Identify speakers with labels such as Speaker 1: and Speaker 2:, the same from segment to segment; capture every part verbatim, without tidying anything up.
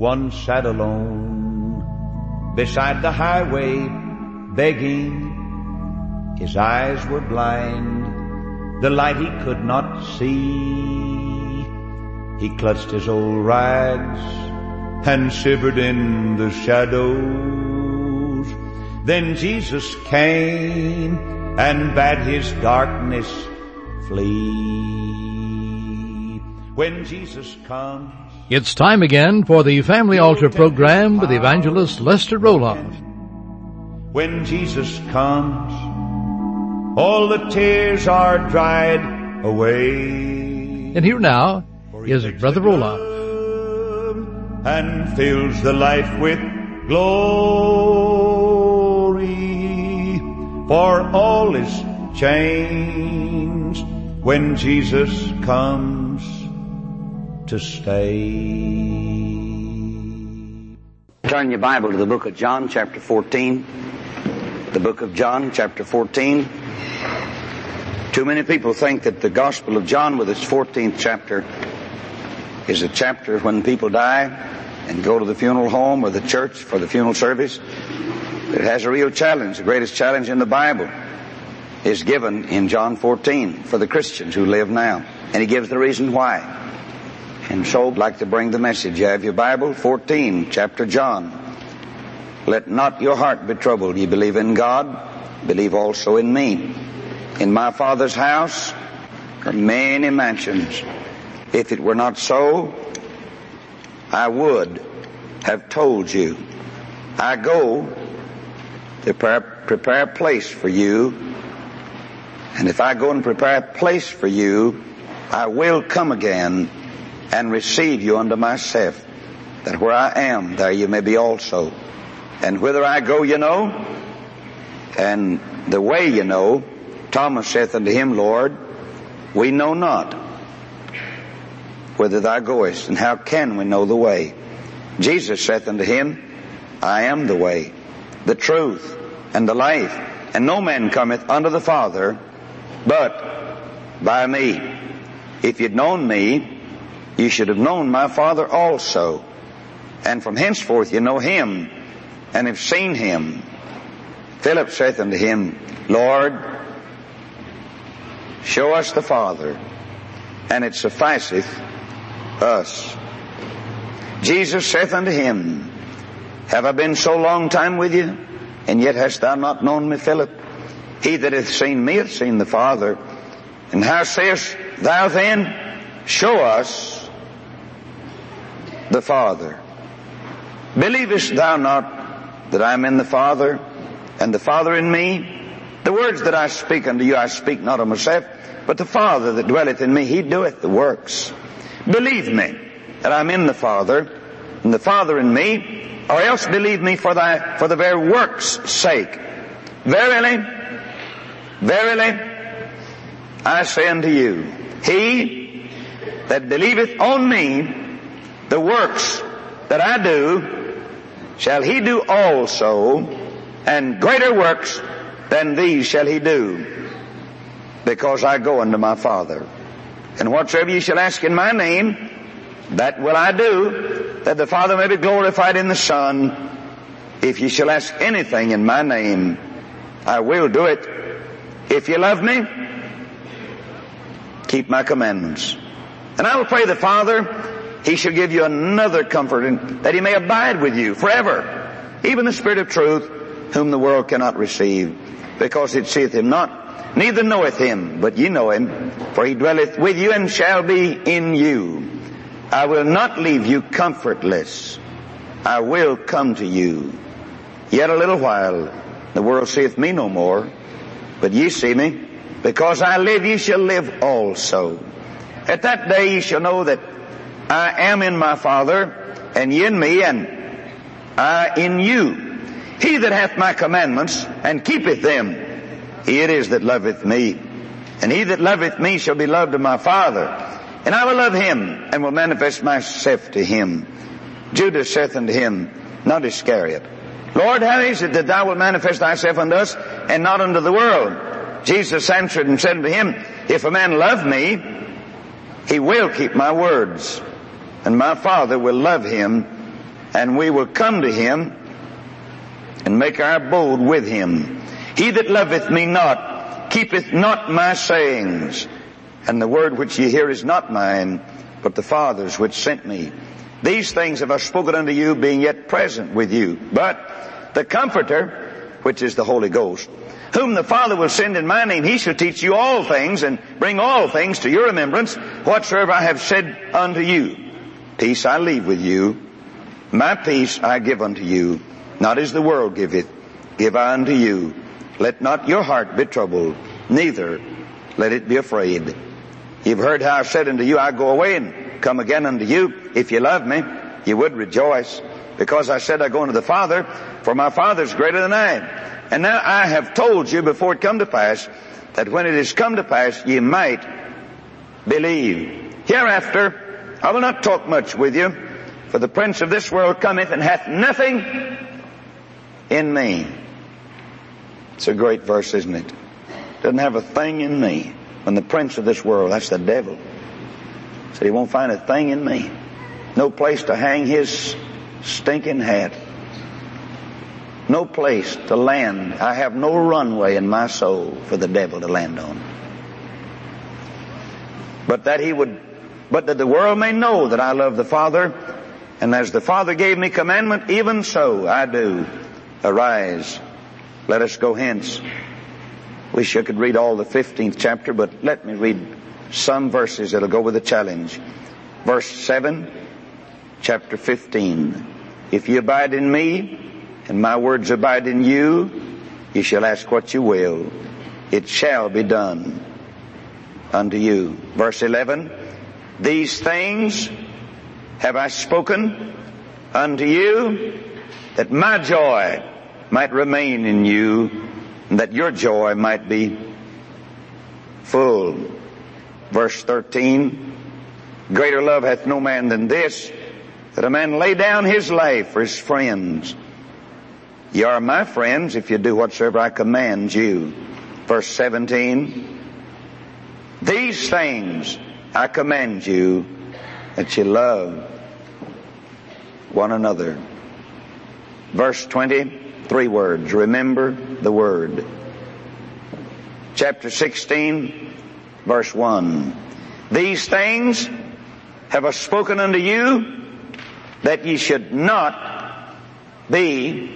Speaker 1: One sat alone beside the highway, begging. His eyes were blind, the light he could not see. He clutched his old rags and shivered in the shadows. Then Jesus came and bade his darkness flee. When Jesus comes,
Speaker 2: it's time again for the Family Altar program with evangelist Lester Roloff.
Speaker 1: When Jesus comes, all the tears are dried away.
Speaker 2: And here now is Brother Roloff.
Speaker 1: And fills the life with glory, for all is changed when Jesus comes to stay.
Speaker 3: Turn your Bible to the book of John, chapter fourteen. The book of John, chapter fourteen. Too many people think that the Gospel of John, with its fourteenth chapter, is a chapter when people die and go to the funeral home or the church for the funeral service. It has a real challenge. The greatest challenge in the Bible is given in John fourteen for the Christians who live now. And he gives the reason why. And so I'd like to bring the message. You have your Bible, fourteen, chapter John. Let not your heart be troubled. Ye believe in God, believe also in me. In my Father's house are many mansions. If it were not so, I would have told you. I go to prepare, prepare a place for you. And if I go and prepare a place for you, I will come again and receive you unto myself, that where I am, there you may be also. And whither I go, you know, and the way you know. Thomas saith unto him, Lord, we know not whither thou goest, and how can we know the way? Jesus saith unto him, I am the way, the truth, and the life, and no man cometh unto the Father but by me. If you'd known me, you should have known my Father also. And from henceforth you know him, and have seen him. Philip saith unto him, Lord, show us the Father, and it sufficeth us. Jesus saith unto him, Have I been so long time with you, and yet hast thou not known me, Philip? He that hath seen me hath seen the Father. And how sayest thou then, Show us the Father? Believest thou not that I am in the Father, and the Father in me? The words that I speak unto you, I speak not of myself, but the Father that dwelleth in me, he doeth the works. Believe me that I am in the Father, and the Father in me, or else believe me for thy, for the very works' sake. Verily, verily, I say unto you, he that believeth on me, the works that I do, shall he do also, and greater works than these shall he do, because I go unto my Father. And whatsoever ye shall ask in my name, that will I do, that the Father may be glorified in the Son. If ye shall ask anything in my name, I will do it. If ye love me, keep my commandments. And I will pray the Father, he shall give you another comfort, and that he may abide with you forever, even the Spirit of truth, whom the world cannot receive, because it seeth him not, neither knoweth him, but ye know him, for he dwelleth with you and shall be in you. I will not leave you comfortless. I will come to you. Yet a little while, the world seeth me no more, but ye see me. Because I live, ye shall live also. At that day ye shall know that I am in my Father, and ye in me, and I in you. He that hath my commandments, and keepeth them, he it is that loveth me. And he that loveth me shall be loved of my Father. And I will love him, and will manifest myself to him. Judas saith unto him, not Iscariot, Lord, how is it that thou wilt manifest thyself unto us, and not unto the world? Jesus answered and said unto him, If a man love me, he will keep my words, and my Father will love him, and we will come to him and make our abode with him. He that loveth me not keepeth not my sayings, and the word which ye hear is not mine, but the Father's which sent me. These things have I spoken unto you, being yet present with you. But the Comforter, which is the Holy Ghost, whom the Father will send in my name, he shall teach you all things, and bring all things to your remembrance, whatsoever I have said unto you. Peace I leave with you, my peace I give unto you. Not as the world giveth, give I unto you. Let not your heart be troubled, neither let it be afraid. You've heard how I said unto you, I go away and come again unto you. If you love me, you would rejoice, because I said I go unto the Father, for my Father's greater than I. And now I have told you before it come to pass, that when it is come to pass, ye might believe. Hereafter, I will not talk much with you, for the prince of this world cometh and hath nothing in me. It's a great verse, isn't it? Doesn't have a thing in me. When the prince of this world, that's the devil, said he won't find a thing in me. No place to hang his stinking hat. No place to land. I have no runway in my soul for the devil to land on. But that he would, but that the world may know that I love the Father, and as the Father gave me commandment, even so I do. Arise, let us go hence. Wish I could read all the fifteenth chapter, but let me read some verses that'll go with the challenge. Verse seven, chapter fifteen. If ye abide in me, and my words abide in you, ye shall ask what you will. It shall be done unto you. Verse eleven, these things have I spoken unto you, that my joy might remain in you, and that your joy might be full. Verse thirteen, greater love hath no man than this, that a man lay down his life for his friends. Ye are my friends if you do whatsoever I command you. Verse seventeen, these things I command you, that ye love one another. Verse twenty, three words. Remember the word. Chapter sixteen, verse one. These things have I spoken unto you, that ye should not be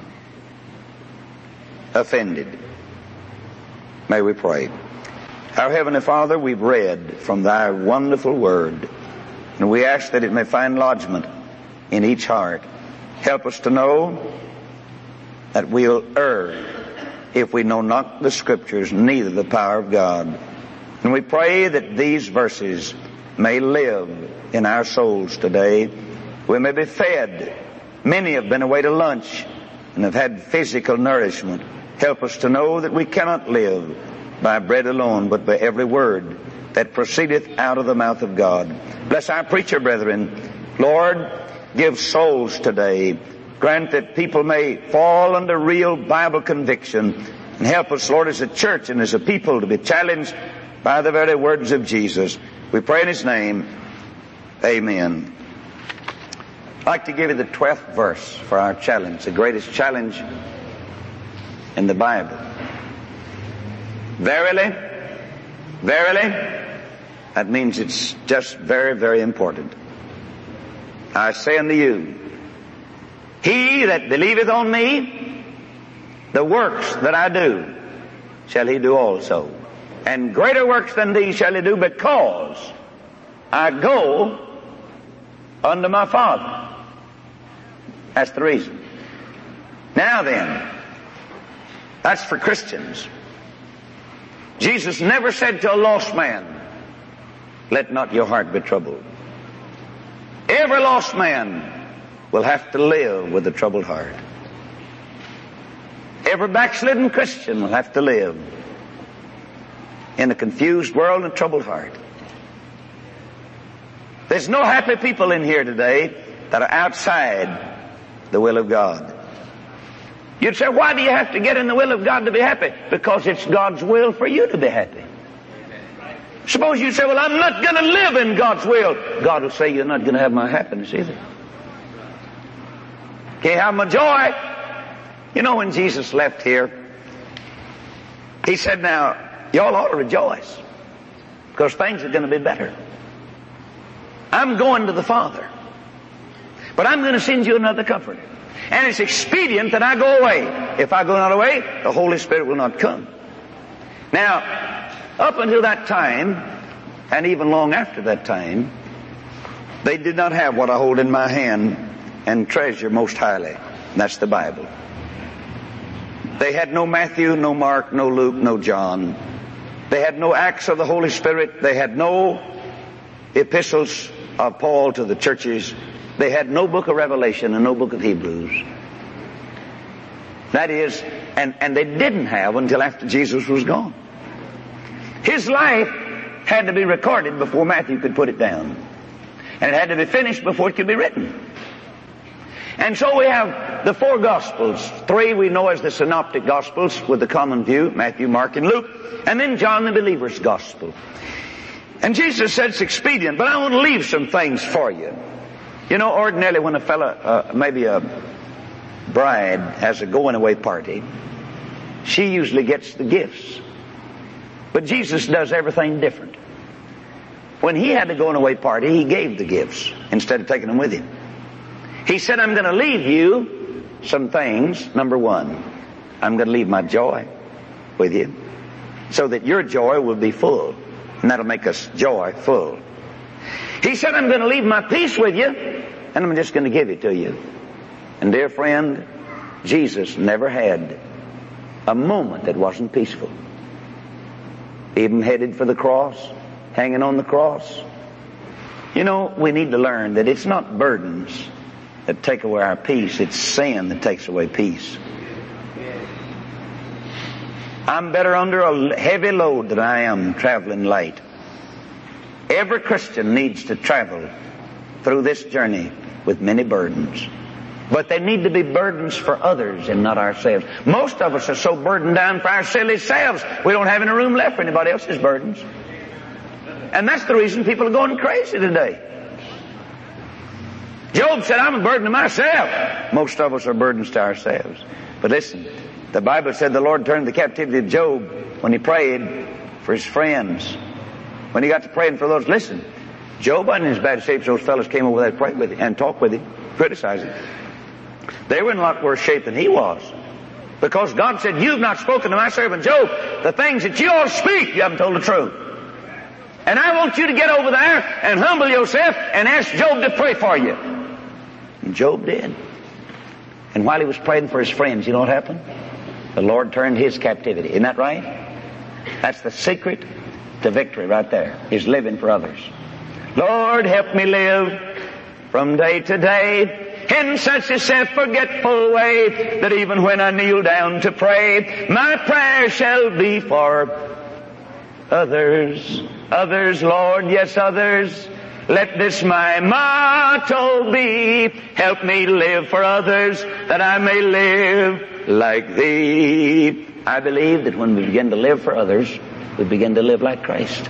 Speaker 3: offended. May we pray. Our Heavenly Father, we've read from thy wonderful word, and we ask that it may find lodgment in each heart. Help us to know that we'll err if we know not the Scriptures, neither the power of God. And we pray that these verses may live in our souls today. We may be fed. Many have been away to lunch and have had physical nourishment. Help us to know that we cannot live by bread alone, but by every word that proceedeth out of the mouth of God. Bless our preacher brethren. Lord, give souls today. Grant that people may fall under real Bible conviction, and help us, Lord, as a church and as a people to be challenged by the very words of Jesus. We pray in his name. Amen. I'd like to give you the twelfth verse for our challenge, the greatest challenge in the Bible. Verily, verily, that means it's just very, very important. I say unto you, he that believeth on me, the works that I do, shall he do also. And greater works than these shall he do, because I go unto my Father. That's the reason. Now then, that's for Christians. Jesus never said to a lost man, let not your heart be troubled. Every lost man will have to live with a troubled heart. Every backslidden Christian will have to live in a confused world and a troubled heart. There's no happy people in here today that are outside the will of God. You'd say, why do you have to get in the will of God to be happy? Because it's God's will for you to be happy. Suppose you say, well, I'm not going to live in God's will. God will say, you're not going to have my happiness either. Can't have my joy. You know, when Jesus left here, He said, now, y'all ought to rejoice, because things are going to be better. I'm going to the Father, but I'm going to send you another Comforter. And it's expedient that I go away. If I go not away, the Holy Spirit will not come. Now, up until that time, and even long after that time, they did not have what I hold in my hand and treasure most highly. And that's the Bible. They had no Matthew, no Mark, no Luke, no John. They had no Acts of the Holy Spirit. They had no epistles of Paul to the churches. They had no book of Revelation and no book of Hebrews. That is, and, and they didn't have until after Jesus was gone. His life had to be recorded before Matthew could put it down. And it had to be finished before it could be written. And so we have the four Gospels. Three we know as the Synoptic Gospels with the common view, Matthew, Mark, and Luke. And then John the believer's Gospel. And Jesus said it's expedient, but I want to leave some things for you. You know, ordinarily when a fella, uh, maybe a bride has a going away party, she usually gets the gifts. But Jesus does everything different. When He had a going away party, He gave the gifts instead of taking them with Him. He said, I'm going to leave you some things. Number one, I'm going to leave my joy with you so that your joy will be full. And that'll make us joy full. He said, I'm going to leave my peace with you, and I'm just going to give it to you. And dear friend, Jesus never had a moment that wasn't peaceful. Even headed for the cross, hanging on the cross. You know, we need to learn that it's not burdens that take away our peace, it's sin that takes away peace. I'm better under a heavy load than I am traveling light. Every Christian needs to travel through this journey with many burdens. But they need to be burdens for others and not ourselves. Most of us are so burdened down for our silly selves, we don't have any room left for anybody else's burdens. And that's the reason people are going crazy today. Job said, I'm a burden to myself. Most of us are burdens to ourselves. But listen, the Bible said the Lord turned the captivity of Job when he prayed for his friends. When he got to praying for those, listen, Job wasn't in as bad shape as those fellows came over there to pray with him and talk with him, criticize him. They were in a lot worse shape than he was. Because God said, you've not spoken to my servant Job. The things that you all speak, you haven't told the truth. And I want you to get over there and humble yourself and ask Job to pray for you. And Job did. And while he was praying for his friends, you know what happened? The Lord turned his captivity. Isn't that right? That's the secret to victory right there, is living for others. Lord, help me live from day to day in such a self-forgetful way that even when I kneel down to pray, my prayer shall be for others. Others, Lord, yes, others. Let this my motto be. Help me live for others that I may live like Thee. I believe that when we begin to live for others, we begin to live like Christ.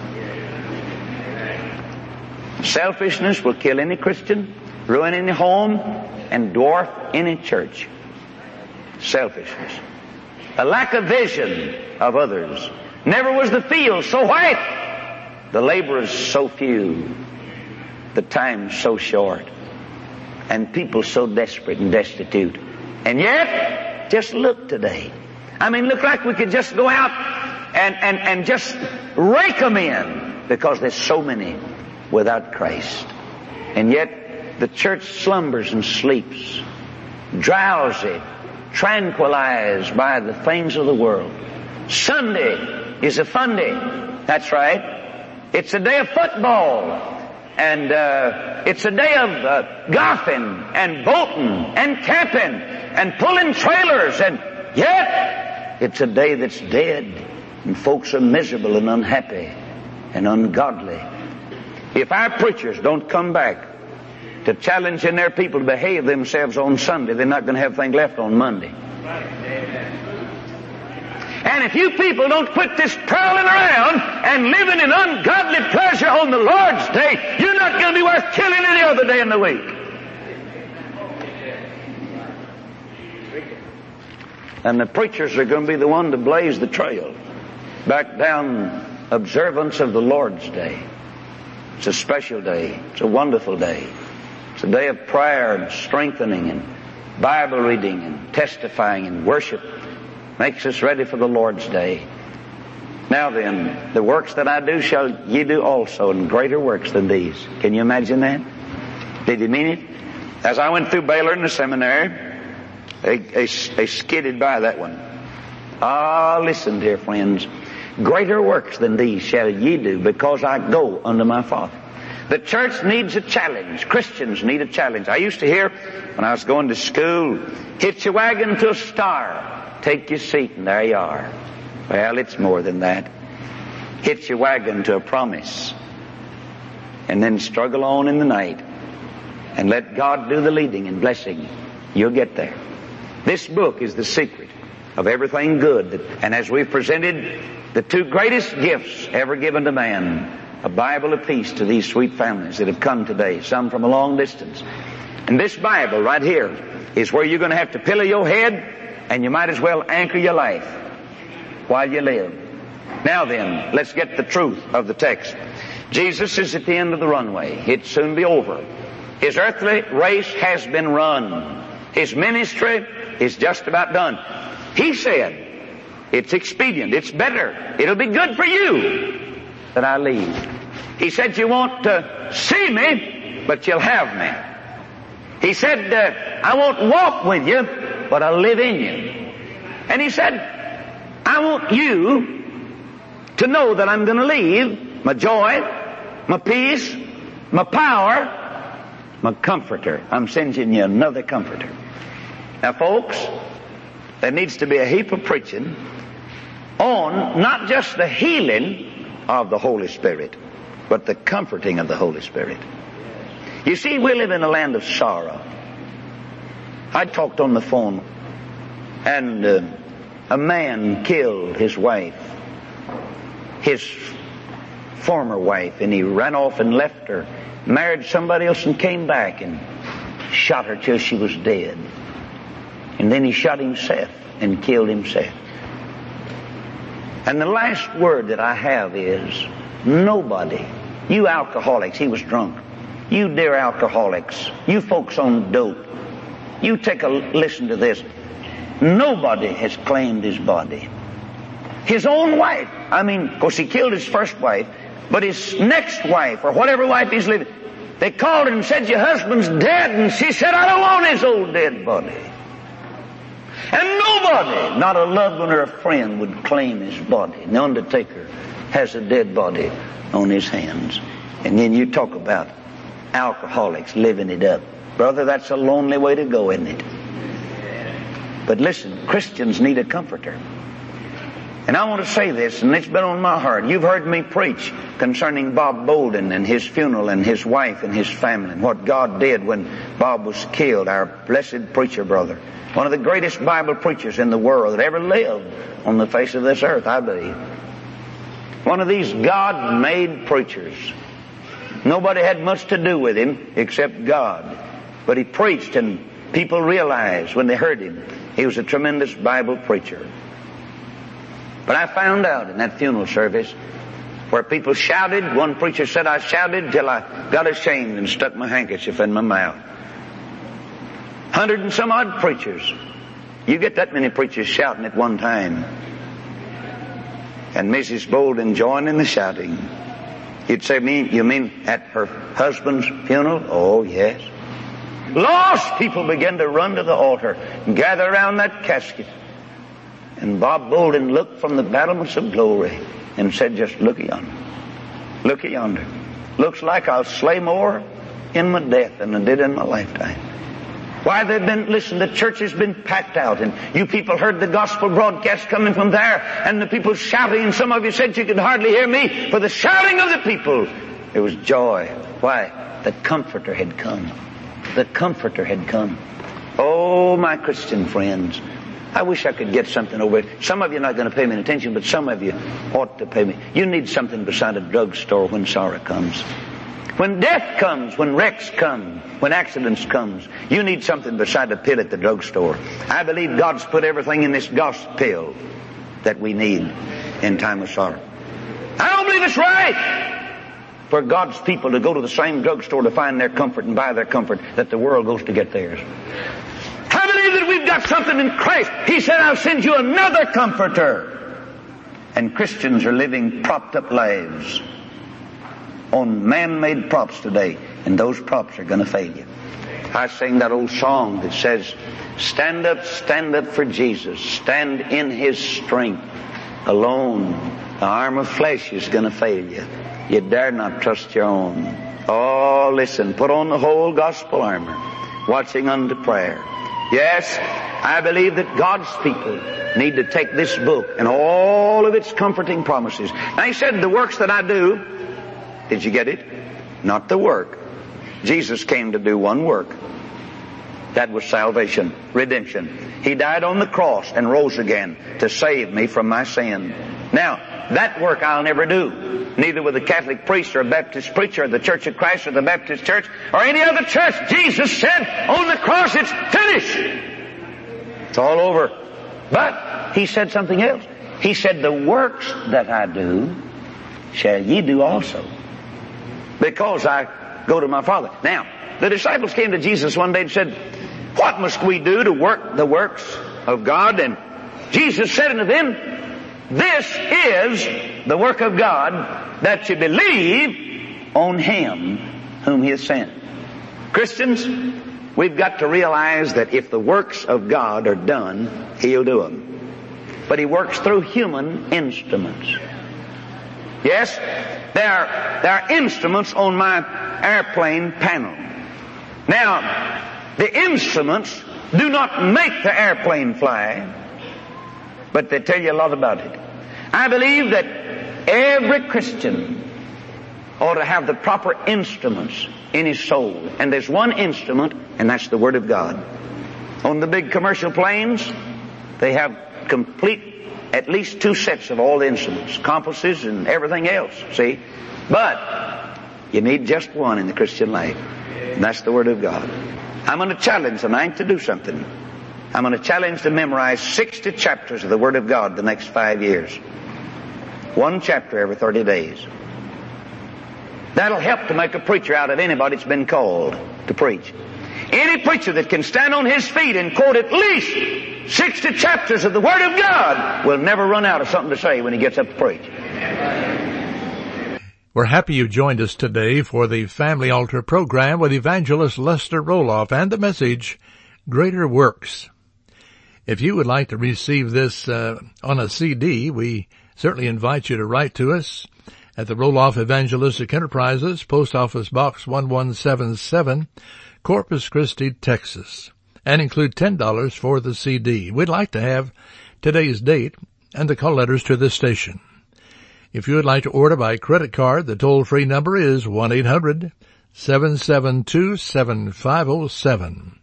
Speaker 3: Selfishness will kill any Christian, ruin any home, and dwarf any church. Selfishness. A lack of vision of others. Never was the field so white, the laborers so few, the time so short, and people so desperate and destitute. And yet, just look today. I mean, look like we could just go out and, and, and just rake them in, because there's so many without Christ. And yet, the church slumbers and sleeps, drowsy, tranquilized by the things of the world. Sunday is a fun day. That's right. It's a day of football. And uh, it's a day of uh, golfing and boating and camping and pulling trailers. And yet, it's a day that's dead. And folks are miserable and unhappy and ungodly. If our preachers don't come back to challenging their people to behave themselves on Sunday, they're not going to have anything left on Monday. And if you people don't quit this prowling around and living in ungodly pleasure on the Lord's day, you're not going to be worth killing any other day in the week. And the preachers are going to be the one to blaze the trail back down observance of the Lord's Day. It's a special day. It's a wonderful day. It's a day of prayer and strengthening and Bible reading and testifying and worship. Makes us ready for the Lord's Day. Now then, the works that I do shall ye do also, and greater works than these. Can you imagine that? Did he mean it? As I went through Baylor in the seminary, they, they, they skidded by that one. Ah, listen, dear friends. Greater works than these shall ye do, because I go unto my Father. The church needs a challenge. Christians need a challenge. I used to hear, when I was going to school, hitch your wagon to a star, take your seat, and there you are. Well, it's more than that. Hitch your wagon to a promise, and then struggle on in the night, and let God do the leading and blessing. You'll get there. This book is the secret of everything good. And as we've presented the two greatest gifts ever given to man, a Bible apiece to these sweet families that have come today, some from a long distance. And this Bible right here is where you're going to have to pillow your head, and you might as well anchor your life while you live. Now then, let's get the truth of the text. Jesus is at the end of the runway. It'll soon be over. His earthly race has been run. His ministry is just about done. He said, it's expedient, it's better, it'll be good for you that I leave. He said, you won't uh, see me, but you'll have me. He said, uh, I won't walk with you, but I'll live in you. And he said, I want you to know that I'm going to leave my joy, my peace, my power, my comforter. I'm sending you another comforter. Now, folks, there needs to be a heap of preaching on not just the healing of the Holy Spirit, but the comforting of the Holy Spirit. You see, we live in a land of sorrow. I talked on the phone, and uh, a man killed his wife, his former wife, and he ran off and left her, married somebody else, and came back and shot her till she was dead. And then he shot himself and killed himself. And the last word that I have is, nobody, you alcoholics, he was drunk, you dear alcoholics, you folks on dope, you take a listen to this. Nobody has claimed his body. His own wife, I mean, of course he killed his first wife, but his next wife, or whatever wife he's living, they called her and said, your husband's dead, and she said, I don't want his old dead body. And nobody, not a loved one or a friend, would claim his body. And the undertaker has a dead body on his hands. And then you talk about alcoholics living it up. Brother, that's a lonely way to go, isn't it? But listen, Christians need a comforter. And I want to say this, and it's been on my heart. You've heard me preach concerning Bob Bolden and his funeral and his wife and his family and what God did when Bob was killed, our blessed preacher brother. One of the greatest Bible preachers in the world that ever lived on the face of this earth, I believe. One of these God-made preachers. Nobody had much to do with him except God. But he preached, and people realized when they heard him, he was a tremendous Bible preacher. But I found out in that funeral service where people shouted, one preacher said, I shouted till I got ashamed and stuck my handkerchief in my mouth. Hundred and some odd preachers. You get that many preachers shouting at one time. And Missus Bolden joined in the shouting. You'd say, you mean at her husband's funeral? Oh, yes. Lost people began to run to the altar and gather around that casket. And Bob Bolden looked from the battlements of glory and said, just look yonder. Look yonder. Looks like I'll slay more in my death than I did in my lifetime. Why, they've been, listen, the church has been packed out, and you people heard the gospel broadcast coming from there, and the people shouting, and some of you said you could hardly hear me for the shouting of the people. There was joy. Why? The Comforter had come. The Comforter had come. Oh, my Christian friends, I wish I could get something over it. Some of you are not going to pay me any attention, but some of you ought to pay me. You need something beside a drugstore when sorrow comes. When death comes, when wrecks come, when accidents comes, you need something beside the pill at the drugstore. I believe God's put everything in this gospel that we need in time of sorrow. I don't believe it's right for God's people to go to the same drugstore to find their comfort and buy their comfort that the world goes to get theirs. I believe that we've got something in Christ. He said, I'll send you another comforter. And Christians are living propped up lives on man-made props today, and those props are going to fail you. I sing that old song that says, stand up, stand up for Jesus. Stand in His strength. Alone, the arm of flesh is going to fail you. You dare not trust your own. Oh, listen, put on the whole gospel armor, watching unto prayer. Yes, I believe that God's people need to take this book and all of its comforting promises. Now He said, the works that I do, did you get it? Not the work. Jesus came to do one work. That was salvation, redemption. He died on the cross and rose again to save me from my sin. Now, that work I'll never do. Neither with a Catholic priest or a Baptist preacher or the Church of Christ or the Baptist Church or any other church. Jesus said on the cross, it's finished. It's all over. But He said something else. He said, the works that I do shall ye do also, because I go to my Father. Now, the disciples came to Jesus one day and said, what must we do to work the works of God? And Jesus said unto them, this is the work of God, that you believe on Him whom He has sent. Christians, we've got to realize that if the works of God are done, He'll do them. But He works through human instruments. Yes, there are, there are instruments on my airplane panel. Now, the instruments do not make the airplane fly, but they tell you a lot about it. I believe that every Christian ought to have the proper instruments in his soul. And there's one instrument, and that's the Word of God. On the big commercial planes, they have complete, at least two sets of all the instruments, compasses and everything else, see? But you need just one in the Christian life, and that's the Word of God. I'm going to challenge tonight to do something. I'm going to challenge to memorize sixty chapters of the Word of God the next five years. One chapter every thirty days. That'll help to make a preacher out of anybody that's been called to preach. Any preacher that can stand on his feet and quote at least sixty chapters of the Word of God will never run out of something to say when he gets up to preach.
Speaker 2: We're happy you joined us today for the Family Altar program with Evangelist Lester Roloff and the message, Greater Works. If you would like to receive this uh, on a C D, we certainly invite you to write to us at the Roloff Evangelistic Enterprises, Post Office Box one one seven seven, Corpus Christi, Texas, and include ten dollars for the C D. We'd like to have today's date and the call letters to this station. If you would like to order by credit card, the toll-free number is one eight hundred seven seven two seven five zero seven.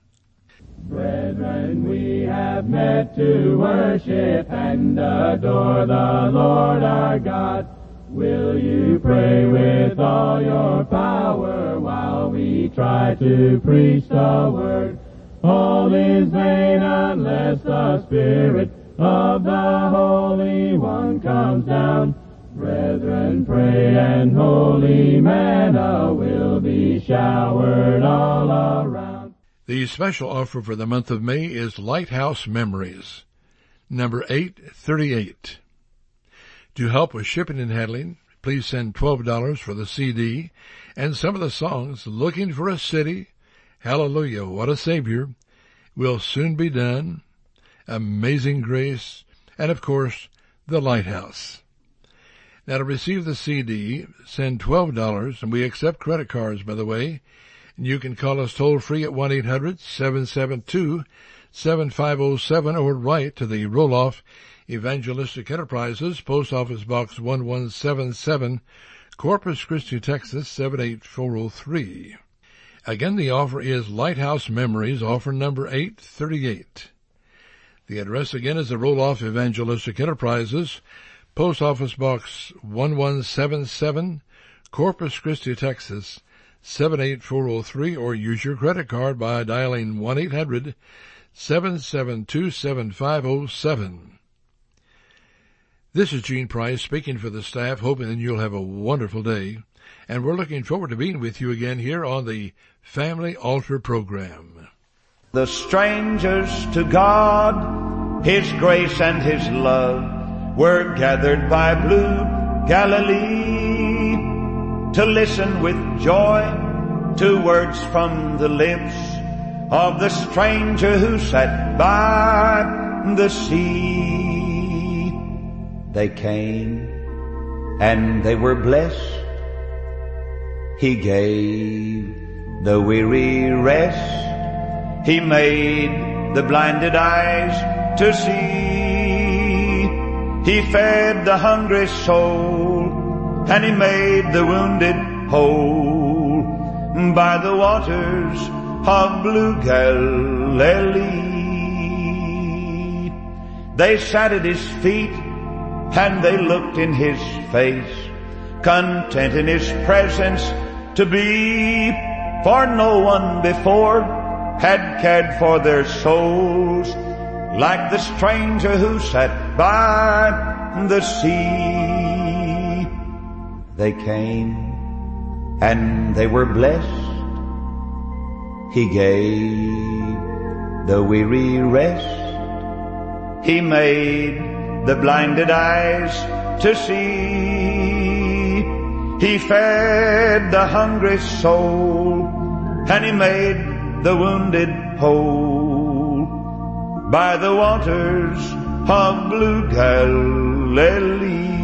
Speaker 4: Brethren, we have met to worship and adore the Lord our God. Will you pray with all your power while we try to preach the word? All is vain unless the Spirit of the Holy One comes down. Brethren, pray and holy manna will be showered all around.
Speaker 2: The special offer for the month of May is Lighthouse Memories, number eight thirty-eight. To help with shipping and handling, please send twelve dollars for the C D and some of the songs, Looking for a City, Hallelujah, What a Savior, Will Soon Be Done, Amazing Grace, and of course, The Lighthouse. Now, to receive the C D, send twelve dollars, and we accept credit cards, by the way. And you can call us toll-free at one eight hundred seven seven two seven five zero seven or write to the Roloff Evangelistic Enterprises, Post Office Box one one seven seven, Corpus Christi, Texas seven eight four zero three. Again, the offer is Lighthouse Memories, offer number eight thirty-eight. The address again is the Roloff Evangelistic Enterprises, Post Office Box one one seven seven, Corpus Christi, Texas seven eight four zero three or use your credit card by dialing one eight hundred seven seven two seven five zero seven. This is Gene Price speaking for the staff, hoping that you'll have a wonderful day, and we're looking forward to being with you again here on the Family Altar program.
Speaker 1: The strangers to God, His grace and His love, were gathered by blue Galilee to listen with joy to words from the lips of the stranger who sat by the sea. They came and they were blessed. He gave the weary rest. He made the blinded eyes to see. He fed the hungry soul, and He made the wounded whole by the waters of blue Galilee. They sat at His feet, and they looked in His face, content in His presence to be, for no one before had cared for their souls like the stranger who sat by the sea. They came and they were blessed. He gave the weary rest. He made the blinded eyes to see. He fed the hungry soul, and He made the wounded whole by the waters of blue Galilee.